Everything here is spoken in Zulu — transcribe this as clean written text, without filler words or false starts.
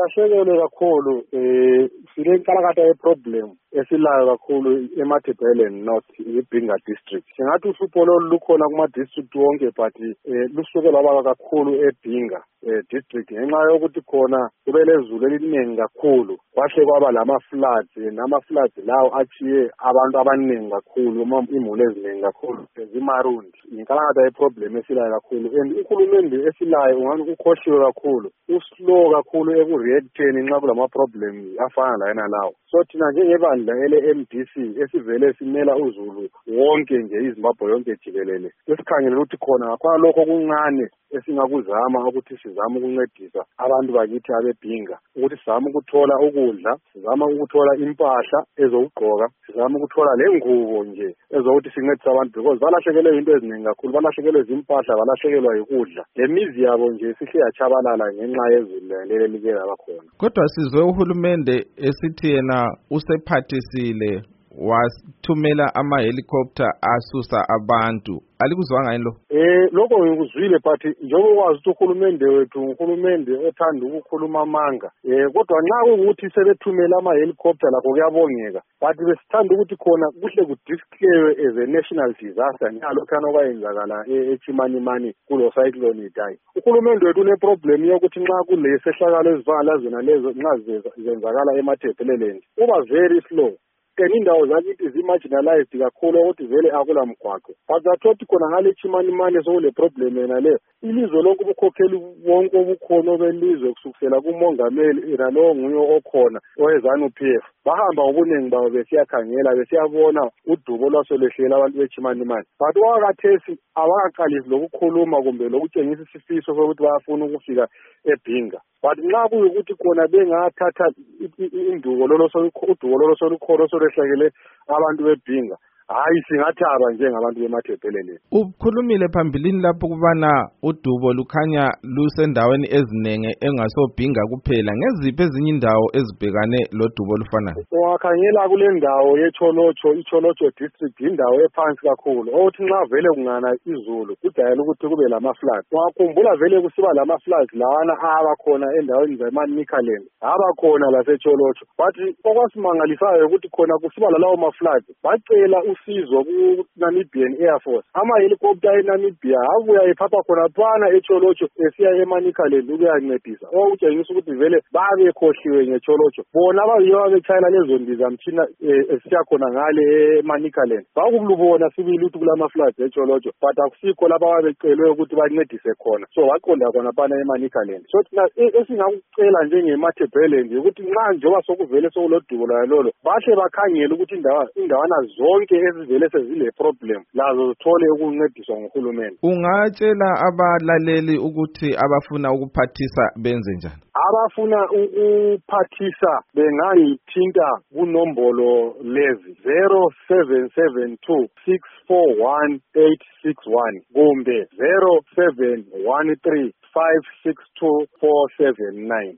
silahlekelwe kakhulu silenkalakatha ye-problem esilayo kakhulu eMatabeleland North iBhinga district. Singathi uhlupho lolu lukhona kuma-district wonke but lusuke lwaba kakhulu eBhinga district ngenxa yokuthi khona kube lezulu eliningi kakhulu kwahle kwaba lama-floods nama-floods lawo achiye abantu abaningi kakhulu imuli eziningi kakhulu zimarundi. Inkalakatha ye-problem esilayo kakhulu and uhulumende esilayo ungani ukhohliwe kakhulu uslow kakhulu eku-reacteni nxa kulama-problem afana layena lawo. So thina njengebandla ele-MDC esivele simela uzulu wonke nje iZimbabwe yonke jikelele esikhangele ukuthi khona ngakhona lokho okuncane esingakuzama ukuthi sizame ukuncedisa abantu bakithi abeBhinga ukuthi sizame ukuthola ukudla, sizame ukuthola impahla ezokugqoka, sizame ukuthola lengubo nje ezokuthi sincedise abantu because balahlekelwe into eziningi kakhulu, balahlekelwe zimpahla, balahlekelwa yikudla, lemizi yabo nje sihle yachabalala ngenxa yezulu leli like labakhona. Kodwa sizwe uhulumende esithi yena usephathisile wathumela ama-helicopter asusa abantu. Alikuzwanga yini lo? Lokho ngikuzwile but njengoba kwazi ukuthi uhulumende wethu uhulumende othanda ukukhuluma amanga. Kodwa nxa kuwukuthi sebethumela ama-helicopter lakho kuyabongeka. But besithanda ukuthi khona kuhle kudisclarewe as a national disaster njalokhana okwayenzakala eChimanimani kulo cyclone idayi. Uhulumende wethu uneproblem yokuthi nxa kulesehlakalo ezivangala zona lezo nxa zenzakala eMatabeleland uba very slow. Indawo zakithi zi-marginalized kakhulu ukuthi vele akula mgwaqo. But zathothi khona ngale Chimanimani sokule problem yena le. Ilizwe lonke ubukhokheli wonke obukhona belizwe kusukela kumongameli nalowo nguye okhona oweZANU-PF. Bahamba ngobuningi babo besiyakhangela besiyabona udubo lwasolehlela abantu beChimanimani. But wakhathesi abakaqalisi lokukhuluma kumbe lokutshengisa isifiso sokuthi bayafuna ukufika eBhinga. But nxa kuyukuthi khona bengathatha udubo lolo solukhona solehlakele abantu beBhinga, hayi singathaba njengabantu beMatabeleland. Ukhulumile phambilini lapho kubana udubo lukhanya lusendaweni ezinenge engasoBhinga kuphela. Ngeziphi ezinye indawo ezibhekane lodubo lufanayo? Ungakhangela kule ndawo iCholocho district indawo ephansi kakhulu. Othi nxa vele kungana izulu kudayela ukuthi kube lama-floods. Ungakhumbula vele kusiba lama-floods lawana abakhona endaweni zeManikaland, abakhona laseCholocho. But okwasimangalisayo ukuthi khona kusiba lalawo ma-floods bacela usizo ku-Namibian Air Force. Ama-helicopter eNamibia abuya ephapha khona phana eCholocho esiya eManikaland ukuyancedisa. Okutshengisa ukuthi vele babekhohliwe ngeCholocho. Bona abayiyo abetshayela lezo ndizamtshina esiya khona ngale eManikaland. Bakubulubona sibili ukuthi kulama-floods eCholocho but akusikho lapha ababecelwe ukuthi bancedise khona. So baqonda khona phana eManikaland. So thina esingakucela njengematabeleland ukuthi nxa njengoba sokuvele sokulodubo lalo bahle bakhangele ukuthi indawana zonke ezivele sezile problem lazo zithole ukuncediswa nguhulumende. Ungatshela abalaleli ukuthi abafuna ukuphathisa benze njani? Abafuna ukuphathisa bengangithinta kunombolo lezi 0772 641 kumbe 0713 562 479.